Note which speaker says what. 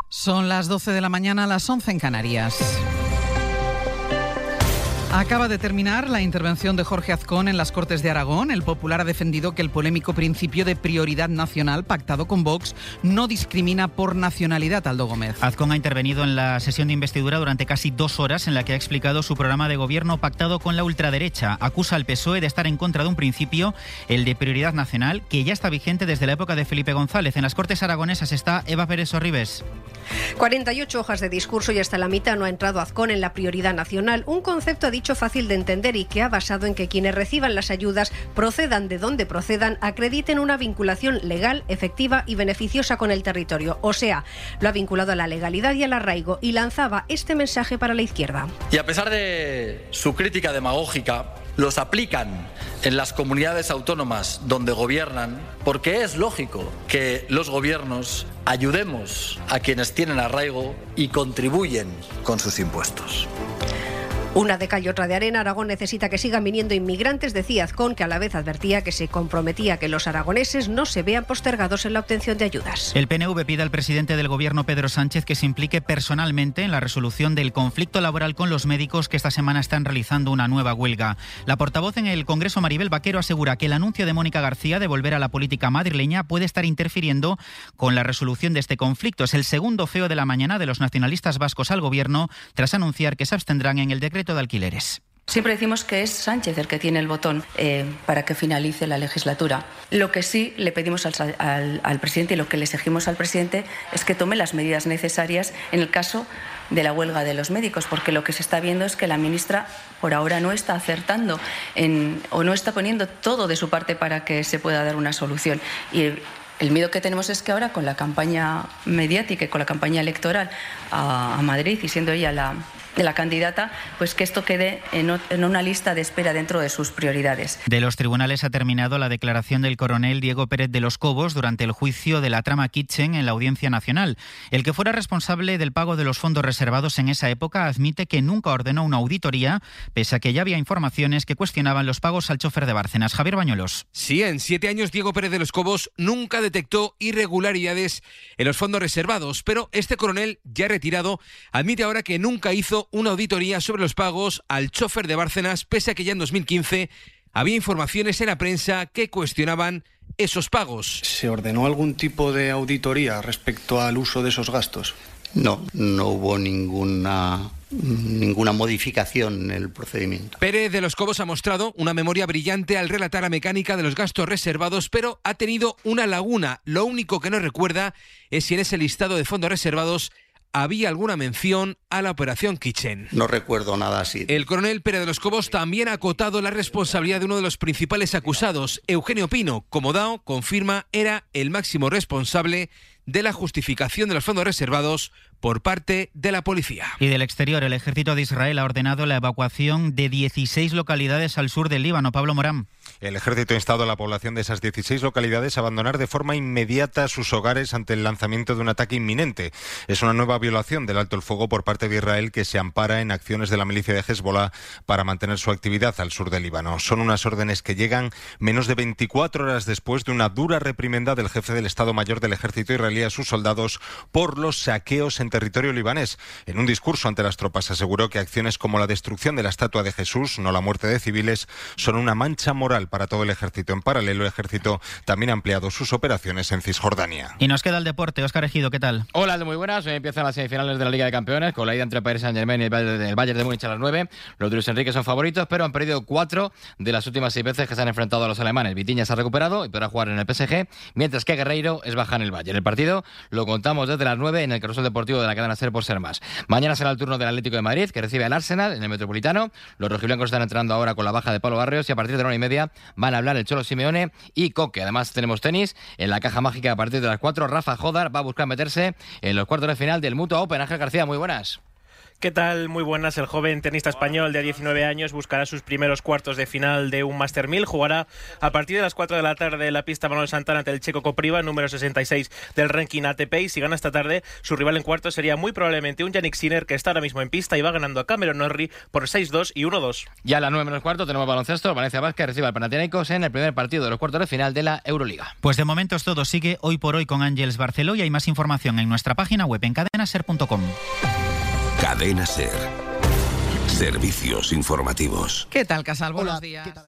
Speaker 1: Son las 12 de la mañana, las 11 en Canarias. Acaba de terminar la intervención de Jorge Azcón en las Cortes de Aragón. El Popular ha defendido que el polémico principio de prioridad nacional pactado con Vox no discrimina por nacionalidad. Aldo Gómez.
Speaker 2: Azcón ha intervenido en la sesión de investidura durante casi 2 horas en la que ha explicado su programa de gobierno pactado con la ultraderecha. Acusa al PSOE de estar en contra de un principio, el de prioridad nacional, que ya está vigente desde la época de Felipe González. En las Cortes aragonesas está Eva Pérez Sorribes.
Speaker 3: 48 hojas de discurso y hasta la mitad no ha entrado Azcón en la prioridad nacional, un concepto, ha dicho, fácil de entender y que ha basado en que quienes reciban las ayudas, procedan de donde procedan, acrediten una vinculación legal, efectiva y beneficiosa con el territorio. O sea, lo ha vinculado a la legalidad y al arraigo, y lanzaba este mensaje para la izquierda.
Speaker 4: Y a pesar de su crítica demagógica, los aplican en las comunidades autónomas donde gobiernan, porque es lógico que los gobiernos ayudemos a quienes tienen arraigo y contribuyen con sus impuestos.
Speaker 3: Una de cal y otra de arena. Aragón necesita que sigan viniendo inmigrantes, decía Azcón, que a la vez advertía que se comprometía a que los aragoneses no se vean postergados en la obtención de ayudas.
Speaker 2: El PNV pide al presidente del Gobierno, Pedro Sánchez, que se implique personalmente en la resolución del conflicto laboral con los médicos que esta semana están realizando una nueva huelga. La portavoz en el Congreso, Maribel Vaquero, asegura que el anuncio de Mónica García de volver a la política madrileña puede estar interfiriendo con la resolución de este conflicto. Es el segundo feo de la mañana de los nacionalistas vascos al Gobierno, tras anunciar que se abstendrán en el decreto de alquileres.
Speaker 5: Siempre decimos que es Sánchez el que tiene el botón para que finalice la legislatura. Lo que sí le pedimos al presidente y lo que le exigimos al presidente es que tome las medidas necesarias en el caso de la huelga de los médicos, porque lo que se está viendo es que la ministra por ahora no está acertando o no está poniendo todo de su parte para que se pueda dar una solución. Y el miedo que tenemos es que ahora, con la campaña mediática y con la campaña electoral a Madrid, y siendo ella la candidata, pues que esto quede en una lista de espera dentro de sus prioridades.
Speaker 2: De los tribunales ha terminado la declaración del coronel Diego Pérez de los Cobos durante el juicio de la trama Kitchen en la Audiencia Nacional. El que fuera responsable del pago de los fondos reservados en esa época admite que nunca ordenó una auditoría, pese a que ya había informaciones que cuestionaban los pagos al chofer de Bárcenas. Javier Bañuelos.
Speaker 6: Sí, en 7 años Diego Pérez de los Cobos nunca detectó irregularidades en los fondos reservados, pero este coronel, ya retirado, admite ahora que nunca hizo una auditoría sobre los pagos al chofer de Bárcenas, pese a que ya en 2015 había informaciones en la prensa que cuestionaban esos pagos.
Speaker 7: ¿Se ordenó algún tipo de auditoría respecto al uso de esos gastos?
Speaker 8: No hubo ninguna modificación en el procedimiento.
Speaker 6: Pérez de los Cobos ha mostrado una memoria brillante al relatar la mecánica de los gastos reservados, pero ha tenido una laguna. Lo único que no recuerda es si en ese listado de fondos reservados había alguna mención a la operación Kitchen.
Speaker 8: No recuerdo nada así.
Speaker 6: El coronel Pérez de los Cobos también ha acotado la responsabilidad de uno de los principales acusados. Eugenio Pino, como Dao confirma, era el máximo responsable de la justificación de los fondos reservados por parte de la policía.
Speaker 2: Y del exterior, el ejército de Israel ha ordenado la evacuación de 16 localidades al sur del Líbano. Pablo Morán.
Speaker 9: El ejército ha instado a la población de esas 16 localidades a abandonar de forma inmediata sus hogares ante el lanzamiento de un ataque inminente. Es una nueva violación del alto el fuego por parte de Israel, que se ampara en acciones de la milicia de Hezbollah para mantener su actividad al sur del Líbano. Son unas órdenes que llegan menos de 24 horas después de una dura reprimenda del jefe del Estado Mayor del ejército israelí a sus soldados por los saqueos en territorio libanés. En un discurso ante las tropas aseguró que acciones como la destrucción de la estatua de Jesús, no la muerte de civiles, son una mancha moral para todo el ejército. En paralelo, el ejército también ha ampliado sus operaciones en Cisjordania.
Speaker 2: Y nos queda el deporte. Óscar Ejido, ¿qué tal?
Speaker 10: Hola, muy buenas. Hoy empiezan las semifinales de la Liga de Campeones con la ida entre Paris Saint-Germain y el Bayern de Múnich a las 9. Los de Luis Enrique son favoritos, pero han perdido 4 de las últimas 6 veces que se han enfrentado a los alemanes. Vitinha se ha recuperado y podrá jugar en el PSG, mientras que Guerreiro es baja en el Bayern. El partido lo contamos desde las 9 en el Carrusel Deportivo de la cadena SER por Ser Más. Mañana será el turno del Atlético de Madrid, que recibe al Arsenal en el Metropolitano. Los rojiblancos están entrando ahora con la baja de Pablo Barrios y a partir de la 1:30 van a hablar el Cholo Simeone y Coque. Además tenemos tenis en la caja mágica a partir de las 4. Rafa Jodar va a buscar meterse en los cuartos de final del Mutua Open. Ángel García, muy buenas.
Speaker 11: ¿Qué tal? Muy buenas. El joven tenista español de 19 años buscará sus primeros cuartos de final de un Master 1000. Jugará a partir de las 4 de la tarde en la pista Manuel Santana ante el checo Kopriva, número 66 del ranking ATP. Y si gana esta tarde, su rival en cuartos sería muy probablemente un Jannik Sinner, que está ahora mismo en pista y va ganando a Cameron Norrie por 6-2 y 1-2.
Speaker 10: Ya a las 9 menos cuarto tenemos baloncesto. Valencia Basket recibe al Panathinaikos en el primer partido de los cuartos de final de la Euroliga.
Speaker 2: Pues de momento es todo. Sigue Hoy por Hoy con Ángeles Barceló y hay más información en nuestra página web en cadenaser.com.
Speaker 12: Cadena Ser. Servicios informativos.
Speaker 1: ¿Qué tal, Casal? Buenos días.